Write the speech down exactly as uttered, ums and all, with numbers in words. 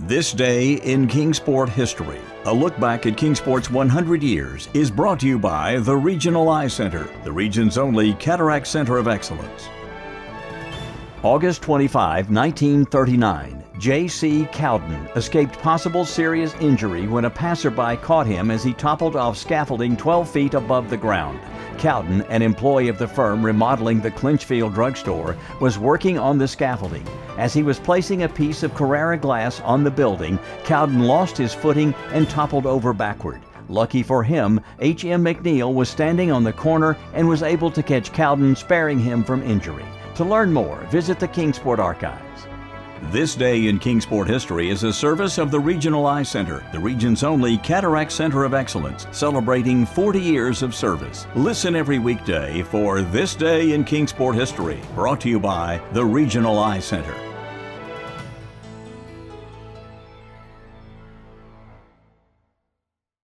This Day in Kingsport History, a look back at Kingsport's one hundred years, is brought to you by the Regional Eye Center, the region's only cataract center of excellence. August twenty-fifth, nineteen thirty-nine, J C Cowden escaped possible serious injury when a passerby caught him as he toppled off scaffolding twelve feet above the ground. Cowden, an employee of the firm remodeling the Clinchfield drugstore, was working on the scaffolding. As he was placing a piece of Carrara glass on the building, Cowden lost his footing and toppled over backward. Lucky for him, H M McNeil was standing on the corner and was able to catch Cowden, sparing him from injury. To learn more, visit the Kingsport Archives. This Day in Kingsport History is a service of the Regional Eye Center, the region's only cataract center of excellence, celebrating forty years of service. Listen every weekday for This Day in Kingsport History, brought to you by the Regional Eye Center.